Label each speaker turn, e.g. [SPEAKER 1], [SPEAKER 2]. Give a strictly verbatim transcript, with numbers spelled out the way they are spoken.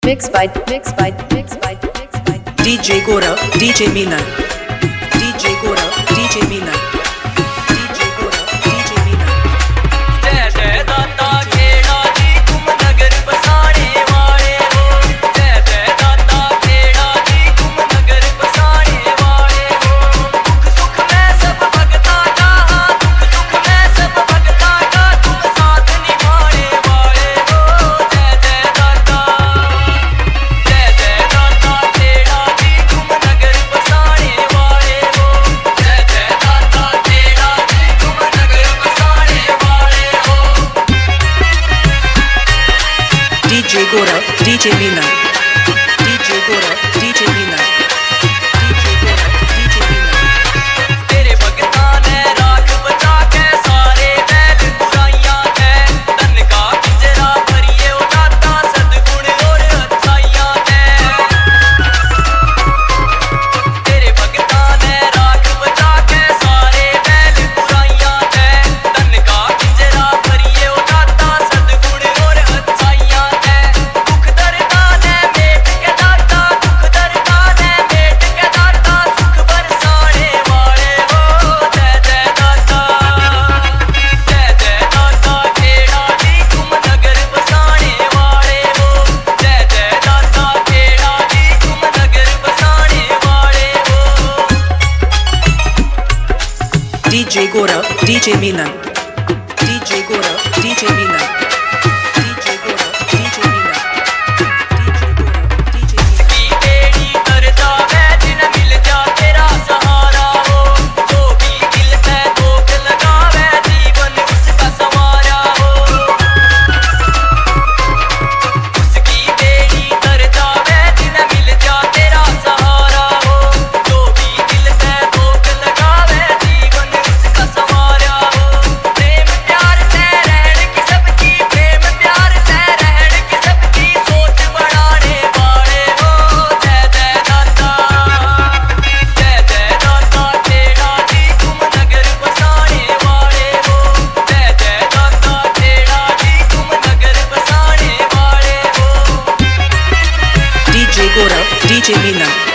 [SPEAKER 1] Mixed by mixed by mixed by mixed by
[SPEAKER 2] D J Gaurav, D J Milan, D J Gaurav, D J Milan, D J Gaurav, D J Milan.
[SPEAKER 3] जय जय दाता खेड़ा जी तुम नगर बसाने वाले हो। जय जय दाता खेड़ा जी तुम नगर बसाने वाले हो। दुख सुख में सब भगता का, दुख सुख में सब भगता का तुम साथ निभाने वाले हो। जय जय दाता, जय जय दाता खेड़ा जी तुम नगर बसाने वाले हो। जय जय दाता खेड़ा जी तुम नगर बसाने वाले हो।
[SPEAKER 2] D J Gaurav, D J Milan, D J Gaurav, D J Milan, D J Gaurav, D J Milan.
[SPEAKER 3] तेरे भगता ने राख बचा के सारे बैल बुराइयां है। धन का पिंजरा भरिए उठाता सद्गुण और अच्छाइयां है। तेरे भगता ने राख बचा के सारे बैल बुराइयां है। धन का पिंजरा भरिए उठाता सद्गुण और अच्छाइयां है। दुख दर्दा ने मेट के दाता, दुख दर्दा ने मेट के दाता सुख बरसाने वाले हो। जय जय दाता, जय जय दाता खेड़ा जी तुम नगर बसाने वाले हो। जय जय दाता खेड़ा जी तुम नगर बसाने वाले हो।
[SPEAKER 2] D J Gaurav, D J Milan, D J Gaurav, D J Milan, D J Gaurav, D J Milan, D J Gaurav, D J Milan.
[SPEAKER 3] की बेड़ी तर जावे जिन मिल जा तेरा सहारा हो। जो भी दिल पे धोख लगावे जीवन उसका संवारा हो। उसकी बेड़ी तर जावे जिन मिल जा तेरा सहारा हो। जो भी दिल पे धोख लगावे जीवन उसका संवारा हो। प्रेम प्यार से रहन की सबकी, प्रेम प्यार से रहन की सबकी सोच बढ़ाने वाले हो। जय जय दाता, जय जय दाता खेड़ा जी तुम नगर बसाने वाले हो। जय जय दाता खेड़ा जी तुम नगर बसाने वाले हो।
[SPEAKER 2] D J Gaurav, D J Milan,